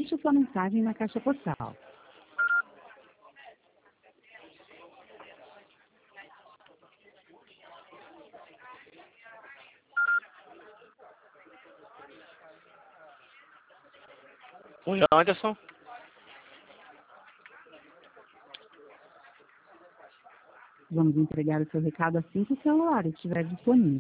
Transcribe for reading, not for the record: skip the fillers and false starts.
Deixe sua mensagem na caixa postal. Oi, Anderson. Vamos entregar o seu recado assim que o celular estiver disponível.